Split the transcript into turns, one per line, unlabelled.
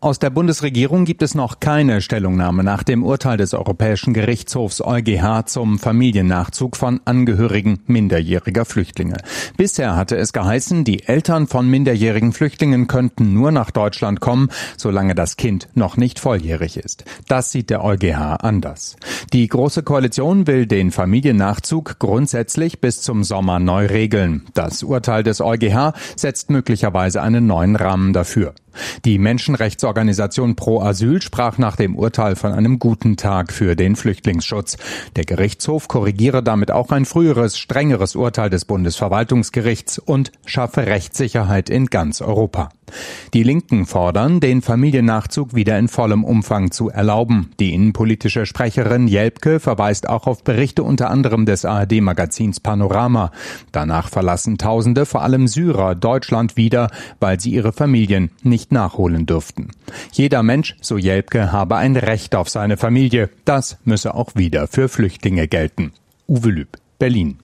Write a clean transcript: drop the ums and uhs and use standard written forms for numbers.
Aus der Bundesregierung gibt es noch keine Stellungnahme nach dem Urteil des Europäischen Gerichtshofs EuGH zum Familiennachzug von Angehörigen minderjähriger Flüchtlinge. Bisher hatte es geheißen, die Eltern von minderjährigen Flüchtlingen könnten nur nach Deutschland kommen, solange das Kind noch nicht volljährig ist. Das sieht der EuGH anders. Die Große Koalition will den Familiennachzug grundsätzlich bis zum Sommer neu regeln. Das Urteil des EuGH setzt möglicherweise einen neuen Rahmen dafür. Die Menschenrechtsorganisation Pro Asyl sprach nach dem Urteil von einem guten Tag für den Flüchtlingsschutz. Der Gerichtshof korrigiere damit auch ein früheres, strengeres Urteil des Bundesverwaltungsgerichts und schaffe Rechtssicherheit in ganz Europa. Die Linken fordern, den Familiennachzug wieder in vollem Umfang zu erlauben. Die innenpolitische Sprecherin Jelpke verweist auch auf Berichte unter anderem des ARD-Magazins Panorama. Danach verlassen Tausende, vor allem Syrer, Deutschland wieder, weil sie ihre Familien nicht nachholen dürften. Jeder Mensch, so Jelpke, habe ein Recht auf seine Familie. Das müsse auch wieder für Flüchtlinge gelten. Uwe Lüb, Berlin.